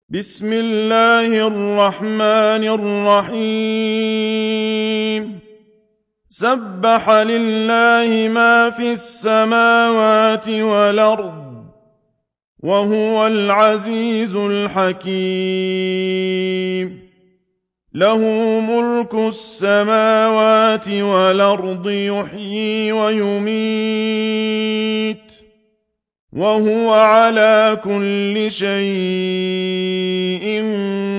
بسم الله الرحمن الرحيم سبح لله ما في السماوات والأرض وهو العزيز الحكيم له ملك السماوات والأرض يحيي ويميت وهو على كل شيء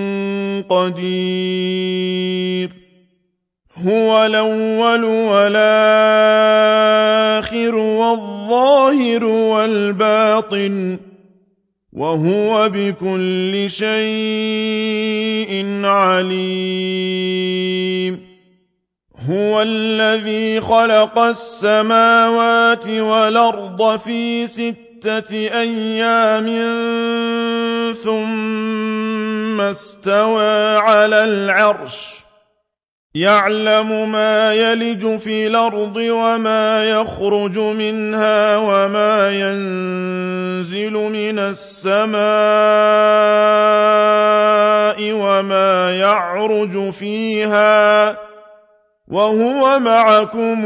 قدير هو الأول والآخر والظاهر والباطن وهو بكل شيء عليم هو الذي خلق السماوات والأرض في 6 أيام ثم استوى على العرش يعلم ما يلج في الأرض وما يخرج منها وما ينزل من السماء وما يعرج فيها وهو معكم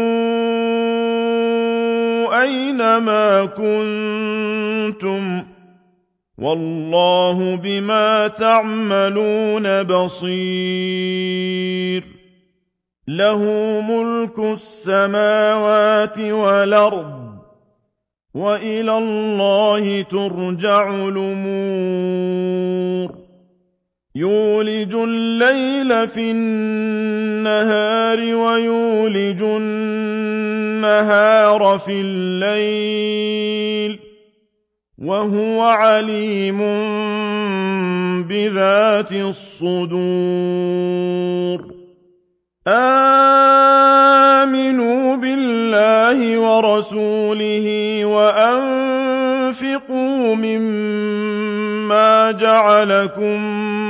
أينما كنتم والله بما تعملون بصير له ملك السماوات والأرض وإلى الله ترجع الأمور يولج الليل في النهار ويولج النهار في الليل وهو عليم بذات الصدور آمنوا بالله ورسوله وأنفقوا مما جعلكم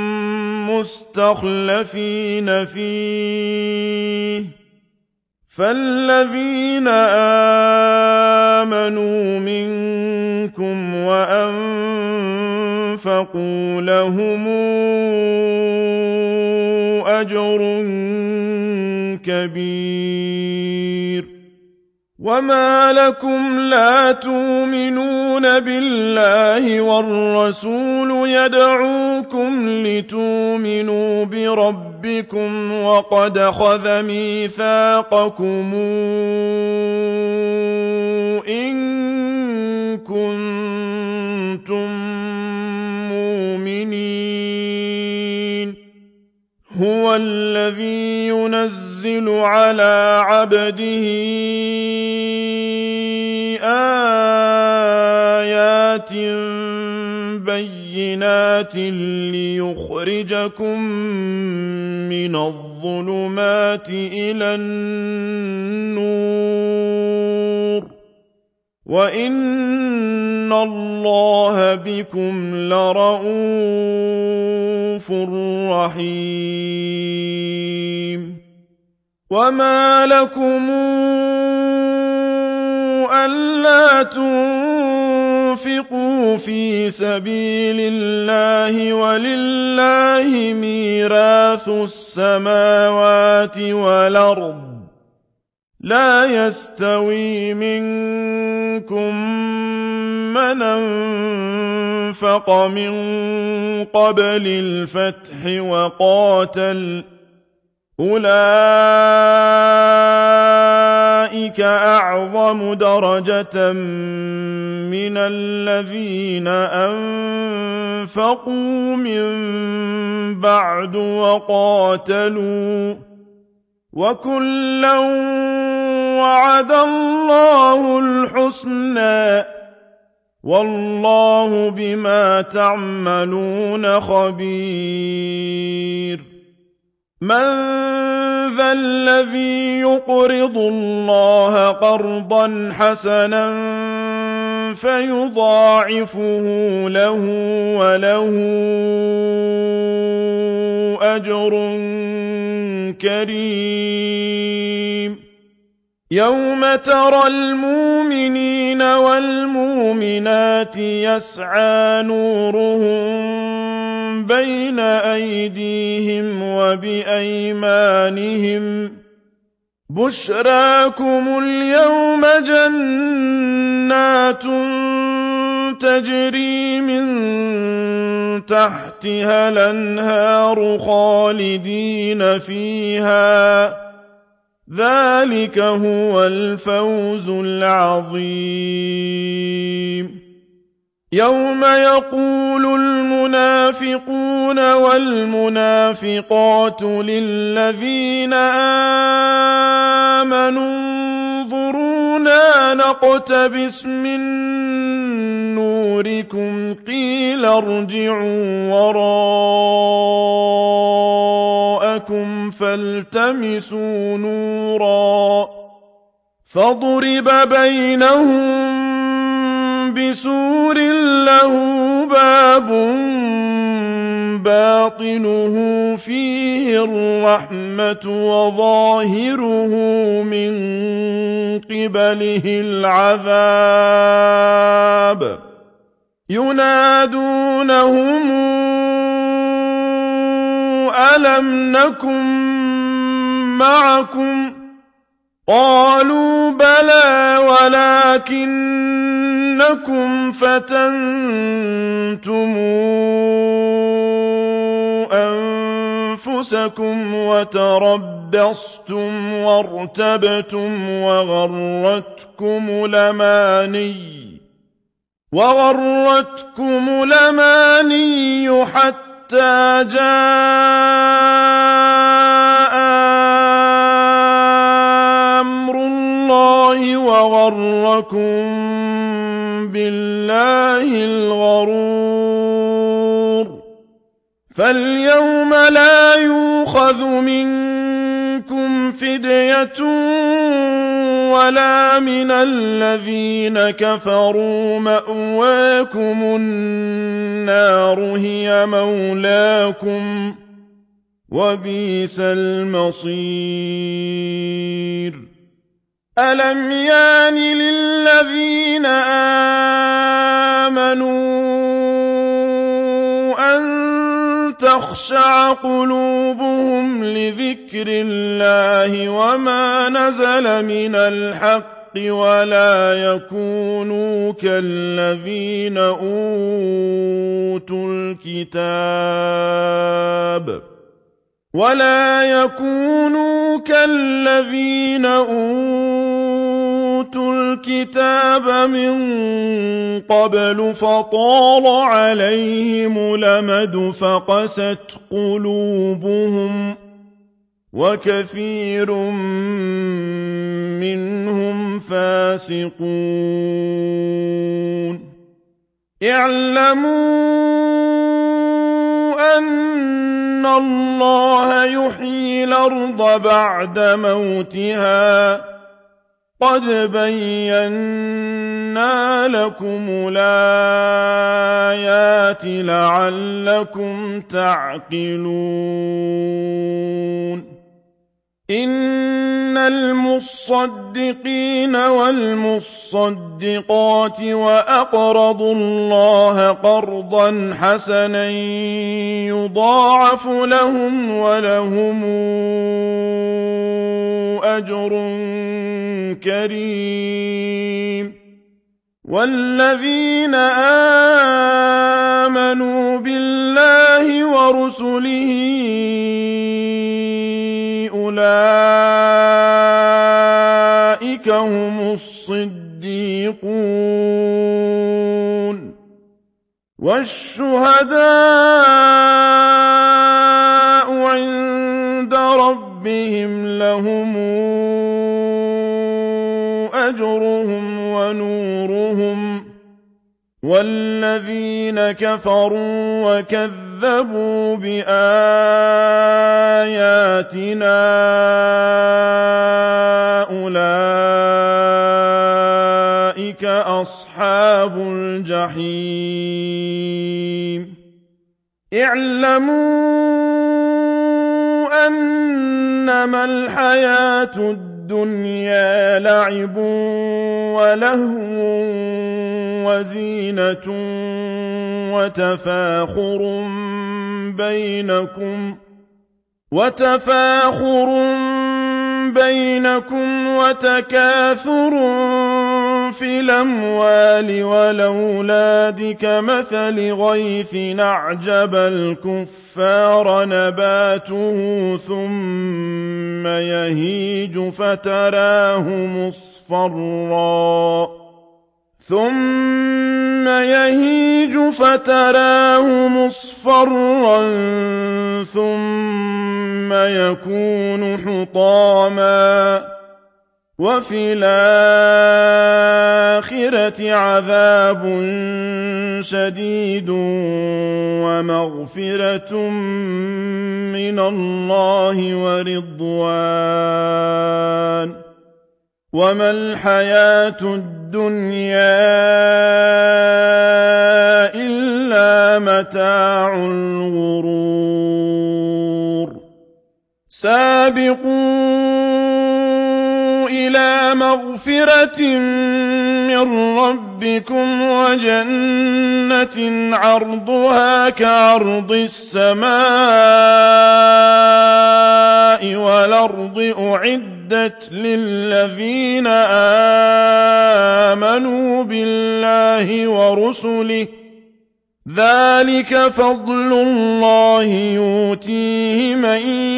مستخلفين فيه فالذين آمنوا منكم وأنفقوا لهم أجر كبير وما لكم لا تؤمنون بالله والرسول يدعوكم لتؤمنوا بربكم وقد أخذ ميثاقكم إن كنتم مؤمنين هو الذي ينزل على عبده آيات بينات ليخرجكم من الظلمات إلى النور وإن الله بكم لرءوف رحيم وما لكم ألا تنفقوا في سبيل الله ولله ميراث السماوات والأرض لا يستوي منكم من أنفق من قبل الفتح وقاتل أولئك أعظم درجة من الذين أنفقوا من بعد وقاتلوا وكلا وعد الله الحسنى والله بما تعملون خبير من ذا الذي يقرض الله قرضا حسنا فيضاعفه له وله أجر كريم يوم ترى المؤمنين والمؤمنات يسعى نورهم بين أيديهم وبأيمانهم بشراكم اليوم جنات تجري من تحتها الأنهار خالدين فيها ذلك هو الفوز العظيم يوم يقول المنافقون والمنافقات للذين آمنوا انظرونا نقتبس من نوركم قيل ارجعوا وراءكم فالتمسوا نورا فضرب بينهم بسور له باب باطنه فيه الرحمة وظاهره من قبله العذاب ينادونهم ألم نكن معكم قالوا بلى ولكنكم فتنتم أنفسكم وتربصتم وارتبتم وغرتكم الأماني حتى جاء أمر الله وغركم بالله الغرور فاليوم لا يؤخذ منكم فدية ولا من الذين كفروا مأواكم النار هي مولاكم وبئس المصير ألم يان للذين آمنوا أن تخشع قلوبهم لذكر الله وما نزل من الحق ولا يكونوا كالذين أوتوا الكتاب من قبل فطال عليهم الأمد فقست قلوبهم وكثير منهم فاسقون اعلموا أن الله يحيي الأرض بعد موتها قد بينا لكم الآيات لعلكم تعقلون إن المصدقين والمصدقات وأقرضوا الله قرضا حسنا يضاعف لهم ولهم أجر كريم والذين آمنوا بالله ورسله أولئك هم الصديقون والشهداء عند ربهم لهم أجرهم ونورهم والذين كفروا وكذبوا بآياتنا أولئك أصحاب الجحيم اعلموا أنما الحياة الدنيا لعب ولهو وزينة وتفاخر بينكم وتفاخر بينكم وتكاثر في الأموال والأولاد كمثل غيث أعجب الكفار نباته ثم يهيج فتراه مصفرا ثم يكون حطاما وفي الآخرة عذاب شديد ومغفرة من الله ورضوان وما الحياة الدنيا إلا متاع الغرور سابقوا إلى مغفرة من ربكم وجنة عرضها كعرض السماء والأرض أعدت للذين آمنوا بالله ورسله ذلك فضل الله يؤتيه من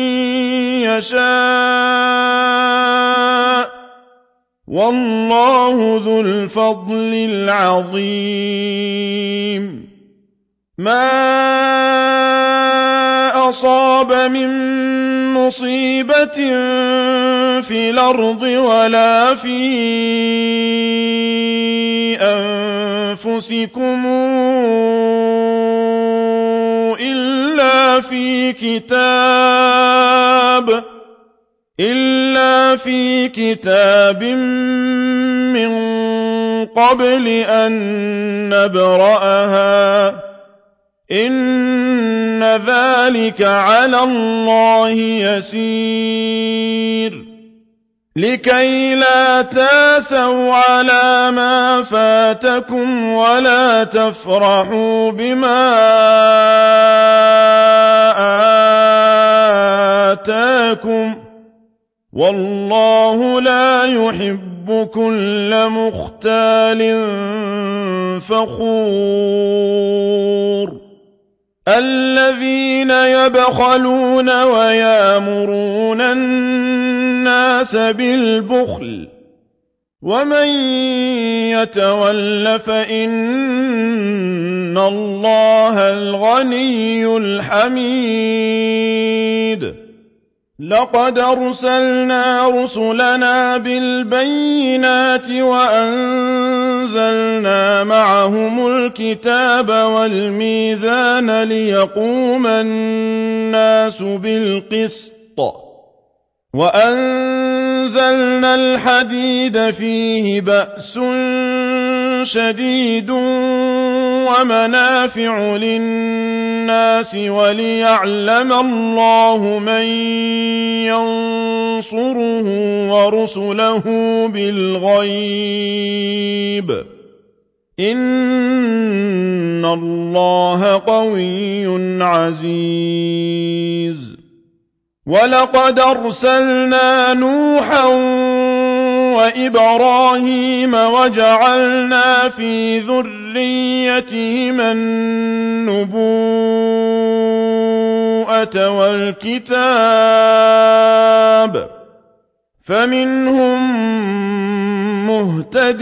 يشاء والله ذو الفضل العظيم ما أصاب من مصيبة في الأرض ولا في أنفسكم إلا في كتاب من قبل أن نبرأها إن ذلك على الله يسير لكي لا تاسوا على ما فاتكم ولا تفرحوا بما آتاكم والله لا يحب كل مختال فخور الذين يبخلون ويامرون الناس بالبخل ومن يتول فإن الله الغني الحميد لقد أرسلنا رسلنا بالبينات وأنزلنا معهم الكتاب والميزان ليقوم الناس بالقسط وأنزلنا الحديد فيه بأس شديد ومنافع للناس وليعلم الله من ينصره ورسله بالغيب إن الله قوي عزيز ولقد أرسلنا نوحا وإبراهيم وجعلنا في ذريتهما النبوءة والكتاب فمنهم مهتد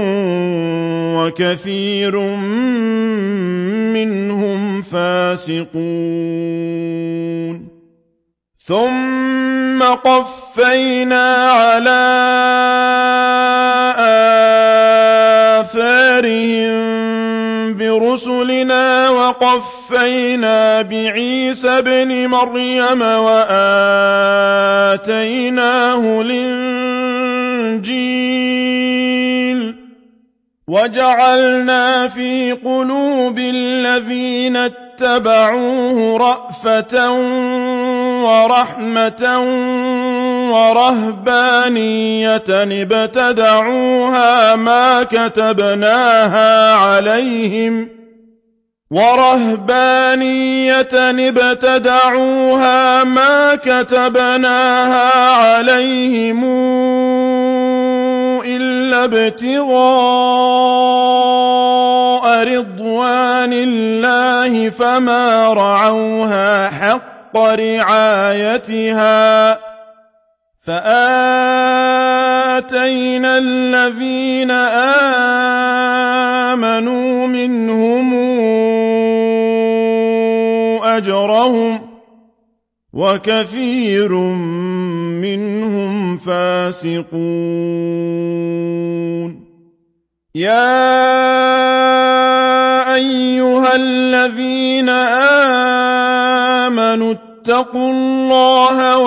وكثير منهم فاسقون ثم قفينا على آثارهم برسلنا وقفينا بعيسى ابن مريم وآتيناه الإنجيل وجعلنا في قلوب الذين اتبعوه رأفة ورحمة ورهبانية ابتدعوها ما كتبناها عليهم وَرَهْبَانِيَّةً ابْتَدَعُوهَا مَا كَتَبْنَاهَا عَلَيْهِمْ إِلَّا ابْتِغَاءَ رِضْوَانِ اللَّهِ فَمَا رَعَوْهَا حَقَّ رِعَايَتِهَا فَآتَيْنَا الَّذِينَ آمَنُوا مِنْهُمْ أَجْرَهُمْ وَكَثِيرٌ مِّنْهُمْ فَاسِقُونَ يَا أَيُّهَا الَّذِينَ آمَنُوا اتَّقُوا اللَّهَ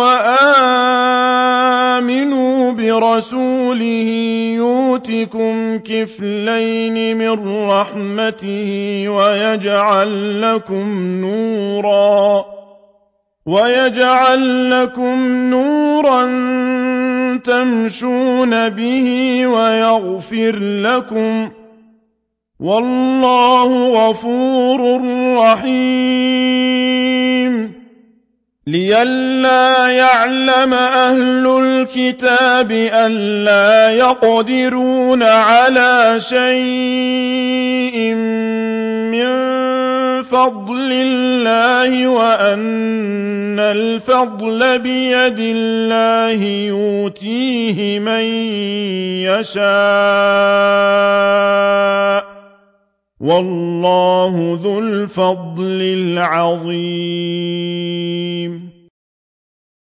وَآمِنُوا بِرَسُولِهِ يُؤْتِكُمْ كِفْلَيْنِ مِنْ رَحْمَتِهِ وَيَجْعَلْ لَكُمْ نُورًا تَمْشُونَ بِهِ وَيَغْفِرْ لَكُمْ ۚ وَاللَّهُ غَفُورٌ رَّحِيمٌ لِّئَلَّا يَعْلَمَ أَهْلُ الْكِتَابِ أَلَّا يَقْدِرُونَ عَلَىٰ شَيْءٍ مِّن فَضْلِ اللَّهِ وَأَنَّ الْفَضْلَ بِيَدِ اللَّهِ يُؤْتِيهِ مَن يَشَاءُ ۚ وَاللَّهُ ذُو الْفَضْلِ الْعَظِيمِ